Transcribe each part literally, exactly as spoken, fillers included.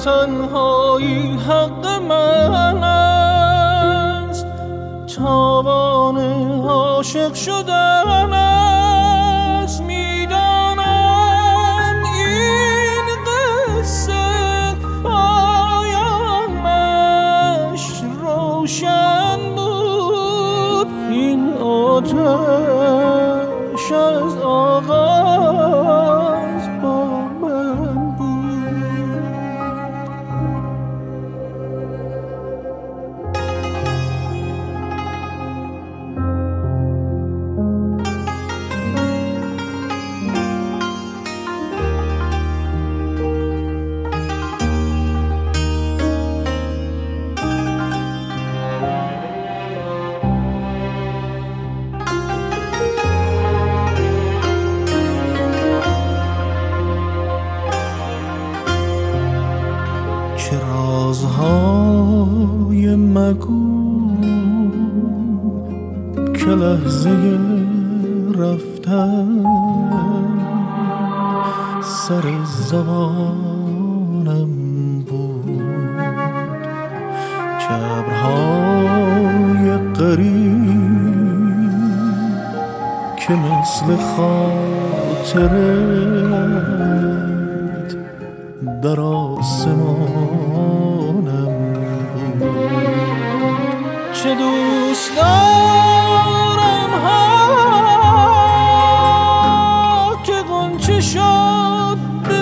تنهایی حق من است، تاوان عاشق شدن است. میدانم این قصه پایانش روشن بود، این آتش از آغاز با من بود. چه رازهای مگو که لحظه رفتن سر زبانم بود. چه ابرهای قریب که مثل خاطرت در آسمانم بود. چه دوست دارم ها که غنچه شد به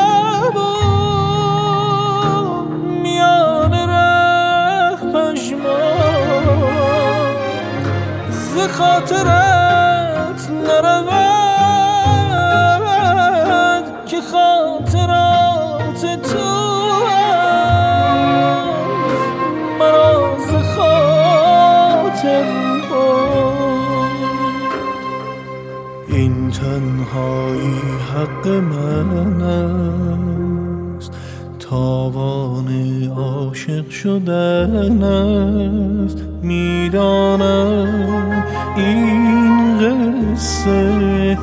لبم، میان ره پژمان ز خاطرت نرود که خاطرات تو مرا ز خاطر برد. این تنهایی حق من است، تاوان عاشق شدن است. میدانم این قصه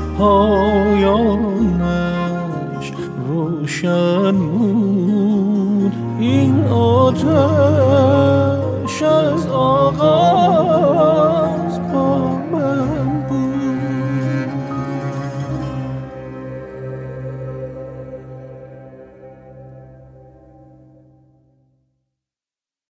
پایانش روشن بود، این آتش